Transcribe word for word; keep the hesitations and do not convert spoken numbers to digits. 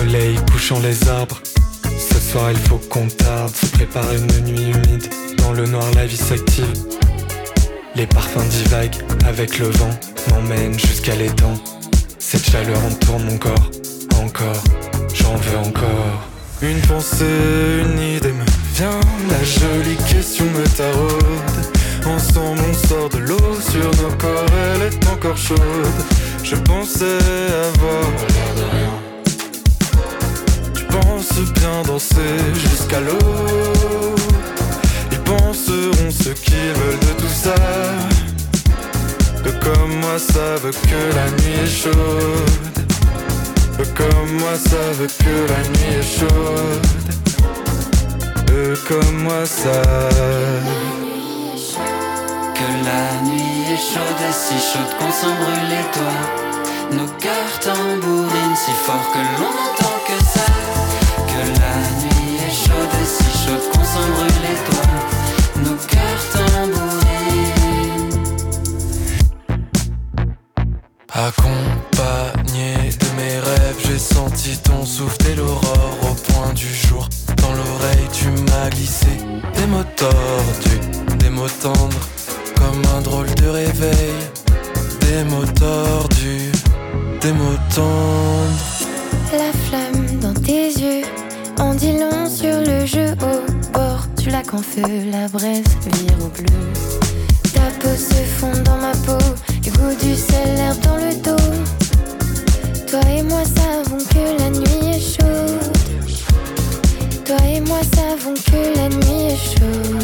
soleil couchant les arbres. Ce soir il faut qu'on tarde, se prépare une nuit humide. Dans le noir la vie s'active. Les parfums divaguent avec le vent, m'emmènent jusqu'à l'étang. Cette chaleur entoure mon corps, encore, j'en veux encore. Une pensée, une idée me vient, la jolie question me taraude. Ensemble on sort de l'eau, sur nos corps elle est encore chaude. Je pensais avoir l'air de rien. Tu penses bien danser jusqu'à l'eau. Ils penseront ce qu'ils veulent de tout ça. Eux comme moi savent que la nuit est chaude. Eux comme moi savent que la nuit est chaude. Eux comme moi savent que la nuit est chaude et si chaude qu'on s'en brûle les doigts. Nos cœurs tambourinent si fort que l'on n'entend que ça. Que la nuit est chaude et si chaude qu'on s'en brûle les doigts. Nos cœurs tambourinent. Accompagné de mes rêves, j'ai senti ton souffle dès l'aurore. Au point du jour, dans l'oreille tu m'as glissé des mots tordus, des mots tendres, comme un drôle de réveil. Des mots tordus, des mots tendres. La flamme dans tes yeux en dit long sur le jeu au bord du lac en feu. La braise vire au bleu. Ta peau se fond dans ma peau, le goût du sel, l'herbe dans le dos. Toi et moi savons que la nuit est chaude. Toi et moi savons que la nuit est chaude.